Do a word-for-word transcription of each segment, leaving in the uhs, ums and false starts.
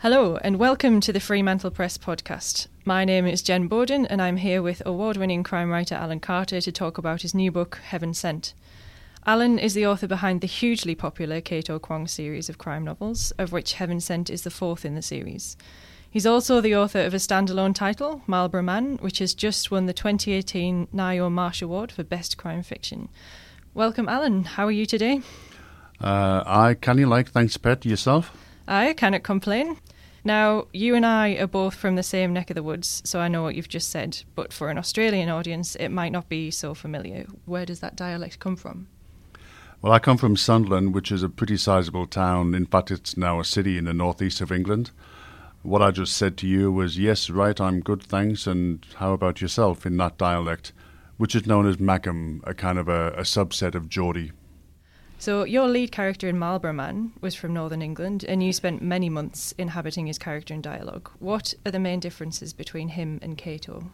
Hello and welcome to the Fremantle Press podcast. My name is Jen Bowden and I'm here with award-winning crime writer Alan Carter to talk about his new book, Heaven Sent. Alan is the author behind the hugely popular Kato Kwong series of crime novels, of which Heaven Sent is the fourth in the series. He's also the author of a standalone title, Marlborough Man, which has just won the twenty eighteen Ngaio Marsh Award for Best Crime Fiction. Welcome, Alan. How are you today? Uh, I can you like, thanks, Pet. Yourself? I cannot complain. Now, you and I are both from the same neck of the woods, so I know what you've just said, but for an Australian audience, it might not be so familiar. Where does that dialect come from? Well, I come from Sunderland, which is a pretty sizable town. In fact, it's now a city in the northeast of England. What I just said to you was, yes, right, I'm good, thanks, and how about yourself in that dialect, which is known as Mackem, a kind of a, a subset of Geordie. So your lead character in Marlborough Man was from Northern England, and you spent many months inhabiting his character in dialogue. What are the main differences between him and Kato?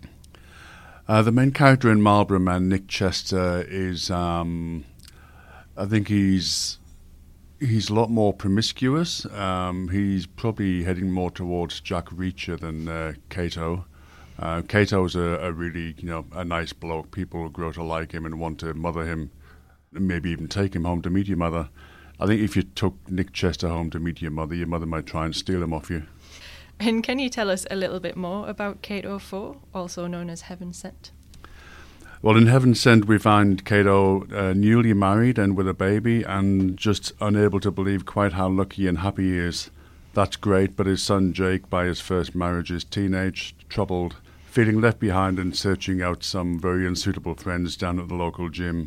Uh, the main character in Marlborough Man, Nick Chester, is, um, I think he's he's a lot more promiscuous. Um, he's probably heading more towards Jack Reacher than uh, Kato. Uh, Kato's a, a really, you know, a nice bloke. People grow to like him and want to mother him. Maybe even take him home to meet your mother. I think if you took Nick Chester home to meet your mother, your mother might try and steal him off you. And can you tell us a little bit more about Kato four, also known as Heaven Sent? Well, in Heaven Sent, we find Kato uh, newly married and with a baby and just unable to believe quite how lucky and happy he is. That's great, but his son Jake, by his first marriage, is teenage, troubled, feeling left behind and searching out some very unsuitable friends down at the local gym.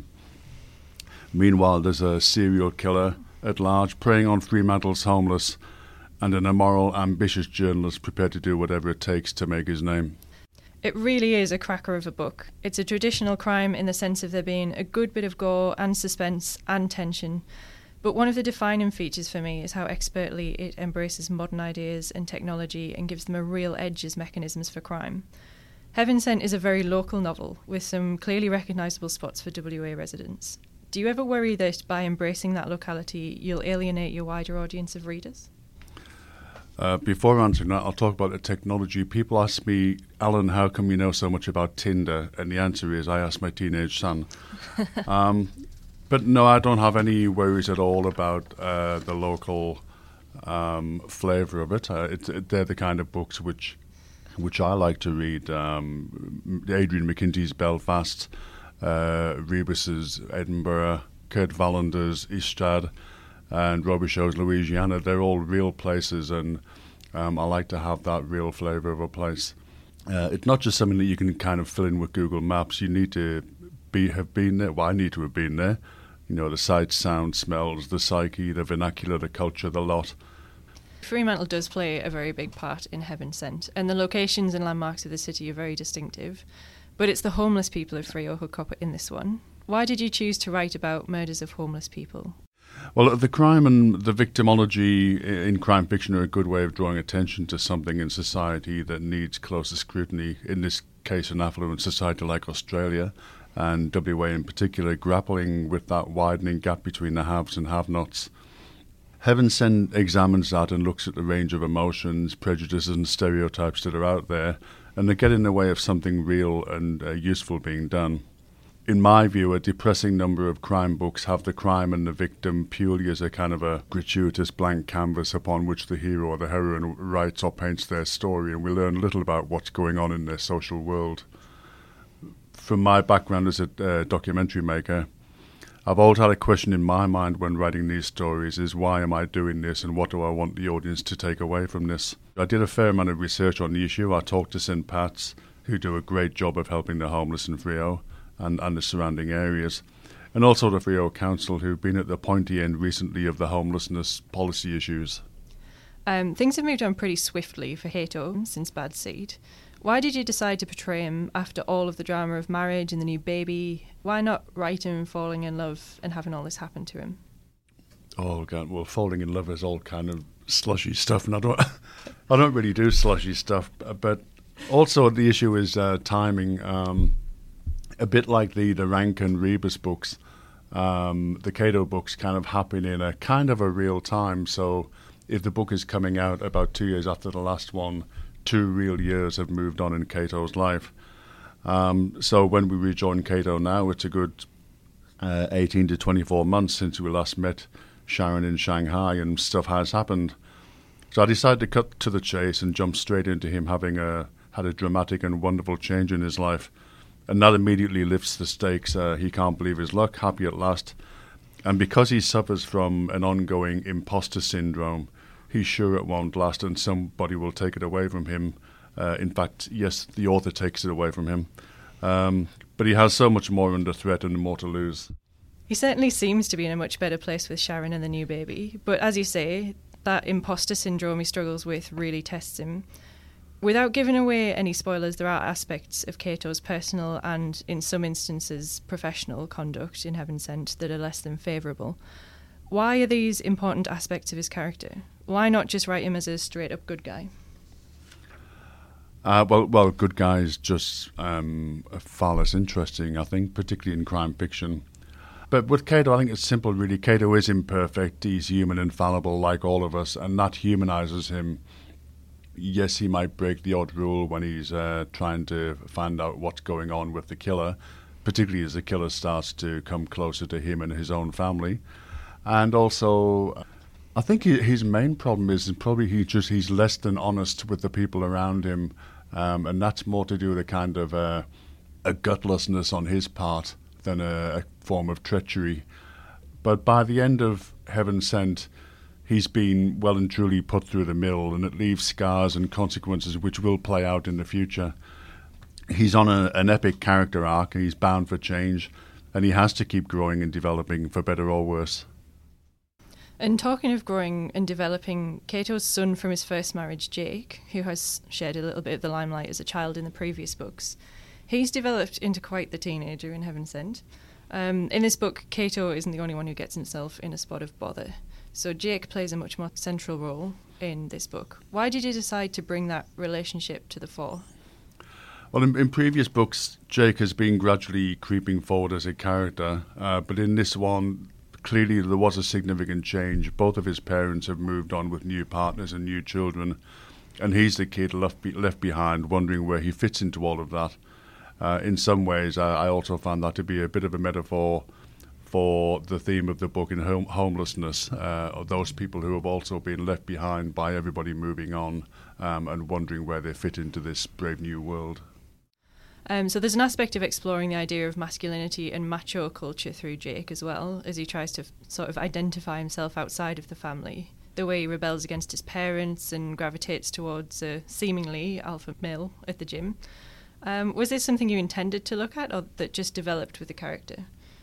Meanwhile, there's a serial killer at large preying on Fremantle's homeless and an immoral, ambitious journalist prepared to do whatever it takes to make his name. It really is a cracker of a book. It's a traditional crime in the sense of there being a good bit of gore and suspense and tension. But one of the defining features for me is how expertly it embraces modern ideas and technology and gives them a real edge as mechanisms for crime. Heaven Sent is a very local novel with some clearly recognisable spots for W A residents. Do you ever worry that by embracing that locality, you'll alienate your wider audience of readers? Uh, before answering that, I'll talk about the technology. People ask me, Alan, how come you know so much about Tinder? And the answer is, I asked my teenage son. um, but no, I don't have any worries at all about uh, the local um, flavour of it. Uh, it, it. They're the kind of books which, which I like to read. Um, Adrian McKinty's Belfast, Uh, Rebus's Edinburgh, Kurt Wallander's Istad, and Robichaud's Louisiana. They're all real places, and um, I like to have that real flavour of a place. Uh, it's not just something that you can kind of fill in with Google Maps. You need to be have been there. Well, I need to have been there. You know, the sights, sounds, smells, the psyche, the vernacular, the culture, the lot. Fremantle does play a very big part in Heaven Sent, and the locations and landmarks of the city are very distinctive. But it's the homeless people of Freo who cop it in this one. Why did you choose to write about murders of homeless people? Well, the crime and the victimology in crime fiction are a good way of drawing attention to something in society that needs closer scrutiny. In this case, an affluent society like Australia, and W A in particular, grappling with that widening gap between the haves and have-nots. Heaven Sent examines that and looks at the range of emotions, prejudices and stereotypes that are out there, and they get in the way of something real and uh, useful being done. In my view, a depressing number of crime books have the crime and the victim purely as a kind of a gratuitous blank canvas upon which the hero or the heroine writes or paints their story, and we learn little about what's going on in their social world. From my background as a uh, documentary maker, I've always had a question in my mind when writing these stories is, why am I doing this and what do I want the audience to take away from this? I did a fair amount of research on the issue. I talked to Saint Pat's, who do a great job of helping the homeless in Freo and, and the surrounding areas, and also the Freo Council, who've been at the pointy end recently of the homelessness policy issues. Um, things have moved on pretty swiftly for Kato since Bad Seed. Why did you decide to portray him after all of the drama of marriage and the new baby? Why not write him falling in love and having all this happen to him? Oh, God, well, falling in love is all kind of slushy stuff, and I don't, I don't really do slushy stuff. But also the issue is uh, timing. Um, a bit like the, the Rank and Rebus books, um, the Kato books kind of happen in a kind of a real time, so if the book is coming out about two years after the last one, two real years have moved on in Kato's life. Um, so when we rejoin Kato now, it's a good uh, eighteen to twenty-four months since we last met Sharon in Shanghai, and stuff has happened. So I decided to cut to the chase and jump straight into him having a, had a dramatic and wonderful change in his life. And that immediately lifts the stakes. Uh, he can't believe his luck, happy at last. And because he suffers from an ongoing imposter syndrome, he's sure it won't last and somebody will take it away from him. Uh, in fact, yes, the author takes it away from him. Um, but he has so much more under threat and more to lose. He certainly seems to be in a much better place with Sharon and the new baby. But as you say, that imposter syndrome he struggles with really tests him. Without giving away any spoilers, there are aspects of Kato's personal and, in some instances, professional conduct in Heaven Sent that are less than favourable. Why are these important aspects of his character? Why not just write him as a straight-up good guy? Uh, well, well, good guy is just um, far less interesting, I think, particularly in crime fiction. But with Kato, I think it's simple, really. Kato is imperfect, he's human and fallible like all of us, and that humanises him. Yes, he might break the odd rule when he's uh, trying to find out what's going on with the killer, particularly as the killer starts to come closer to him and his own family. And also, I think he, his main problem is probably he just he's less than honest with the people around him, um, and that's more to do with a kind of uh, a gutlessness on his part than a, a form of treachery. But by the end of Heaven Sent, he's been well and truly put through the mill, and it leaves scars and consequences which will play out in the future. He's on a, an epic character arc, and he's bound for change, and he has to keep growing and developing, for better or worse. And talking of growing and developing, Kato's son from his first marriage, Jake, who has shared a little bit of the limelight as a child in the previous books, he's developed into quite the teenager in Heaven Sent. Um, in this book, Kato isn't the only one who gets himself in a spot of bother. So Jake plays a much more central role in this book. Why did you decide to bring that relationship to the fore? Well, in, in previous books, Jake has been gradually creeping forward as a character, uh, but in this one, clearly there was a significant change. Both of his parents have moved on with new partners and new children, and he's the kid left, be, left behind, wondering where he fits into all of that. Uh, in some ways, I, I also found that to be a bit of a metaphor for the theme of the book in home, homelessness, uh, of those people who have also been left behind by everybody moving on um, and wondering where they fit into this brave new world. Um, so there's an aspect of exploring the idea of masculinity and macho culture through Jake as well, as he tries to f- sort of identify himself outside of the family. The way he rebels against his parents and gravitates towards a seemingly alpha male at the gym. Um, was this something you intended to look at, or that just developed with the character?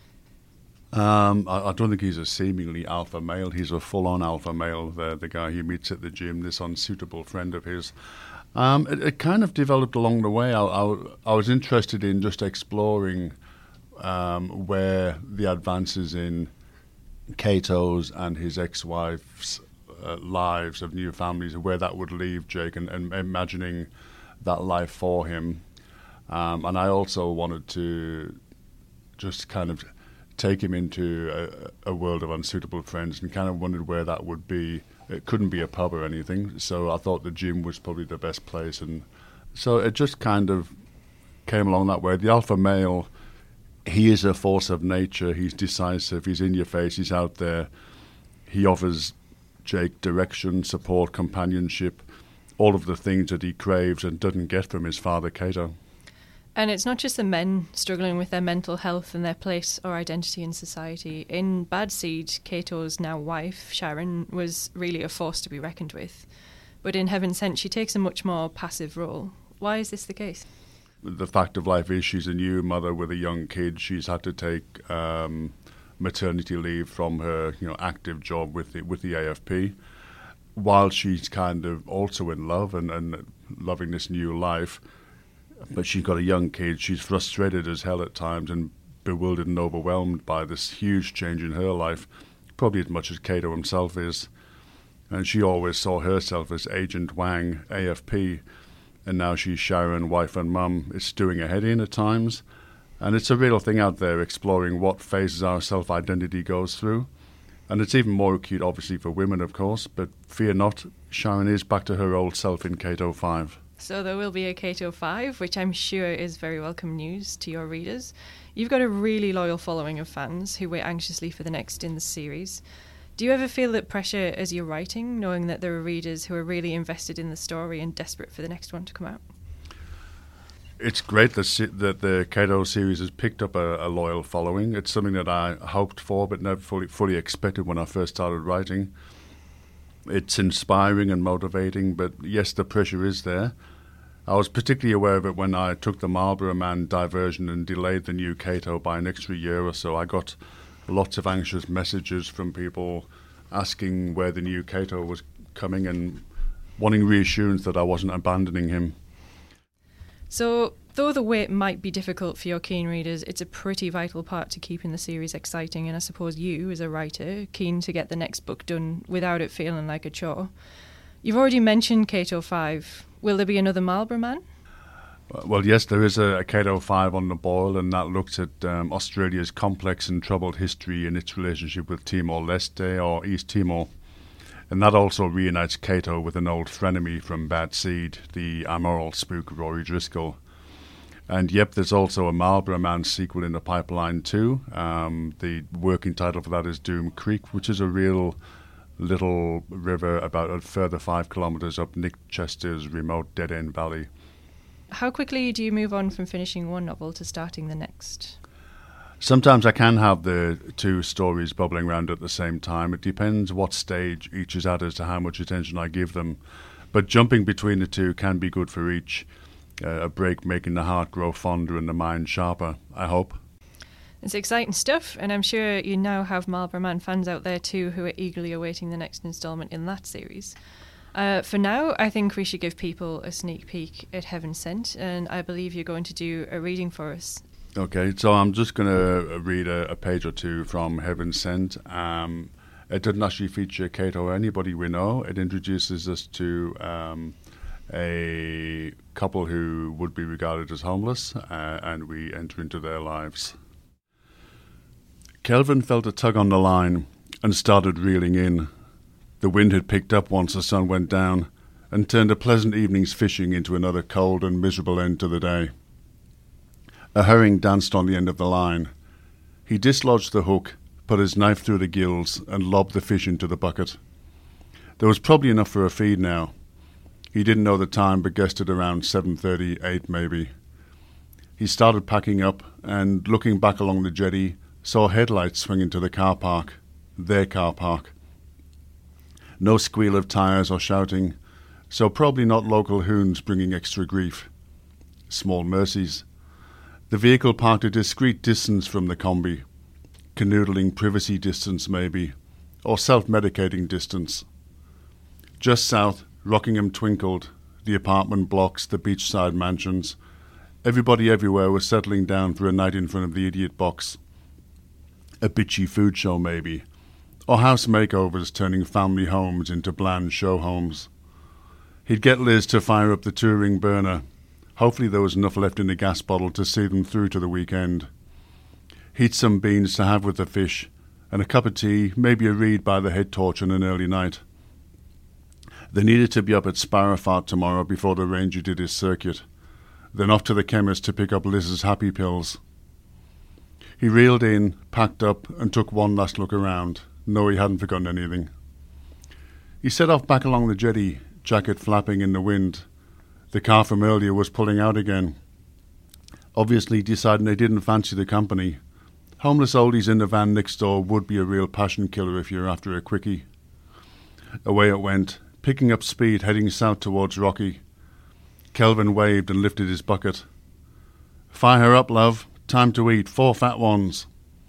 Um, I, I don't think he's a seemingly alpha male. He's a full-on alpha male, the, the guy he meets at the gym, this unsuitable friend of his. Um, it, it kind of developed along the way. I, I, I was interested in just exploring um, where the advances in Kato's and his ex-wife's uh, lives of new families, where that would leave Jake, and, and imagining that life for him. Um, and I also wanted to just kind of take him into a, a world of unsuitable friends, and kind of wondered where that would be. It couldn't be a pub or anything, so I thought the gym was probably the best place. And so it just kind of came along that way. The alpha male, he is a force of nature. He's decisive. He's in your face. He's out there. He offers Jake direction, support, companionship, all of the things that he craves and doesn't get from his father, Kato. And it's not just the men struggling with their mental health and their place or identity in society. In Bad Seed, Kato's now wife, Sharon, was really a force to be reckoned with. But in Heaven Sent, she takes a much more passive role. Why is this the case? The fact of life is she's a new mother with a young kid. She's had to take um, maternity leave from her, you know, active job with the, with the A F P, while she's kind of also in love and, and loving this new life. But she's got a young kid. She's frustrated as hell at times and bewildered and overwhelmed by this huge change in her life, probably as much as Kato himself is. And she always saw herself as Agent Wang, A F P, and now she's Sharon, wife and mum. It's doing her head in at times. And it's a real thing out there, exploring what phases our self-identity goes through. And it's even more acute, obviously, for women, of course. But fear not, Sharon is back to her old self in Cato five. So there will be a Cato five, which I'm sure is very welcome news to your readers. You've got a really loyal following of fans who wait anxiously for the next in the series. Do you ever feel that pressure as you're writing, knowing that there are readers who are really invested in the story and desperate for the next one to come out? It's great that, that the Cato series has picked up a, a loyal following. It's something that I hoped for but never fully, fully expected when I first started writing. It's inspiring and motivating, but yes, the pressure is there. I was particularly aware of it when I took the Marlborough Man diversion and delayed the new Cato by an extra year or so. I got lots of anxious messages from people asking where the new Cato was coming and wanting reassurance that I wasn't abandoning him. So, though the wait might be difficult for your keen readers, it's a pretty vital part to keeping the series exciting, and I suppose you, as a writer, keen to get the next book done without it feeling like a chore. You've already mentioned Cato five. Will there be another Marlborough Man? Well, yes, there is a, a Cato five on the boil, and that looks at um, Australia's complex and troubled history and its relationship with Timor-Leste or East Timor. And that also reunites Cato with an old frenemy from Bad Seed, the amoral spook Rory Driscoll. And yep, there's also a Marlborough Man sequel in the pipeline too. Um, the working title for that is Doom Creek, which is a real little river about a further five kilometres up Nick Chester's remote dead-end valley. How quickly do you move on from finishing one novel to starting the next? Sometimes I can have the two stories bubbling around at the same time. It depends what stage each is at as to how much attention I give them. But jumping between the two can be good for each. Uh, a break making the heart grow fonder and the mind sharper, I hope. It's exciting stuff, and I'm sure you now have Marlborough Man fans out there too who are eagerly awaiting the next instalment in that series. Uh, for now, I think we should give people a sneak peek at Heaven Sent, and I believe you're going to do a reading for us. Okay, so I'm just going to read a, a page or two from Heaven Sent. Um, it doesn't actually feature Cato or anybody we know. It introduces us to um, a couple who would be regarded as homeless, uh, and we enter into their lives. Kelvin felt a tug on the line and started reeling in. The wind had picked up once the sun went down and turned a pleasant evening's fishing into another cold and miserable end to the day. A herring danced on the end of the line. He dislodged the hook, put his knife through the gills, and lobbed the fish into the bucket. There was probably enough for a feed now. He didn't know the time, but guessed it around seven thirty, eight maybe. He started packing up, and looking back along the jetty, saw headlights swing into the car park, their car park. No squeal of tyres or shouting, so probably not local hoons bringing extra grief. Small mercies. The vehicle parked a discreet distance from the combi, canoodling privacy distance maybe, or self-medicating distance. Just south, Rockingham twinkled, the apartment blocks, the beachside mansions. Everybody everywhere was settling down for a night in front of the idiot box. A bitchy food show maybe, or house makeovers turning family homes into bland show homes. He'd get Liz to fire up the touring burner. Hopefully there was enough left in the gas bottle to see them through to the weekend. Heat some beans to have with the fish, and a cup of tea, maybe a read by the head torch on an early night. They needed to be up at Sparrowfart tomorrow before the ranger did his circuit, then off to the chemist to pick up Liz's happy pills. He reeled in, packed up, and took one last look around. No, he hadn't forgotten anything. He set off back along the jetty, jacket flapping in the wind. The car from earlier was pulling out again, obviously deciding they didn't fancy the company. Homeless oldies in the van next door would be a real passion killer if you're after a quickie. Away it went, picking up speed, heading south towards Rocky. Kelvin waved and lifted his bucket. "Fire her up, love. Time to eat. Four fat ones."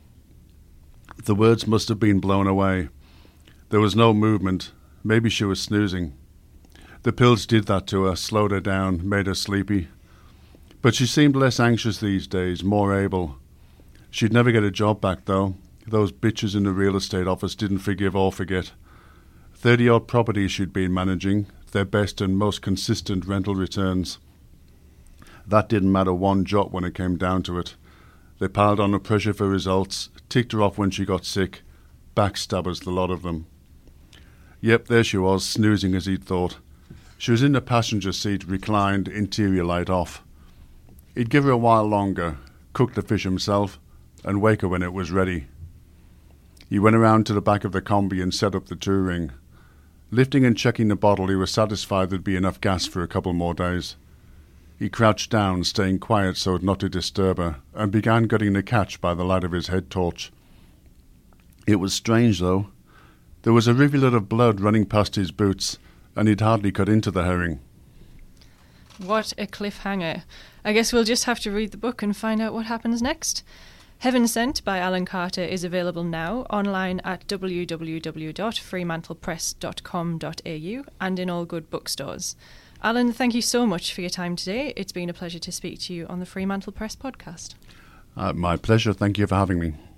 The words must have been blown away. There was no movement. Maybe she was snoozing. The pills did that to her, slowed her down, made her sleepy. But she seemed less anxious these days, more able. She'd never get a job back, though. Those bitches in the real estate office didn't forgive or forget. Thirty-odd properties she'd been managing, their best and most consistent rental returns. That didn't matter one jot when it came down to it. They piled on the pressure for results, ticked her off when she got sick, Backstabbers, the lot of them. Yep, there she was, snoozing as he'd thought. She was in the passenger seat, reclined, interior light off. He'd give her a while longer, cook the fish himself, and wake her when it was ready. He went around to the back of the combi and set up the touring. Lifting and checking the bottle, he was satisfied there'd be enough gas for a couple more days. He crouched down, staying quiet so as not to disturb her, and began getting the catch by the light of his head torch. It was strange, though. There was a rivulet of blood running past his boots, and he'd hardly cut into the herring. What a cliffhanger. I guess we'll just have to read the book and find out what happens next. Heaven Sent by Alan Carter is available now online at w w w dot fremantle press dot com dot a u and in all good bookstores. Alan, thank you so much for your time today. It's been a pleasure to speak to you on the Fremantle Press podcast. Uh, my pleasure. Thank you for having me.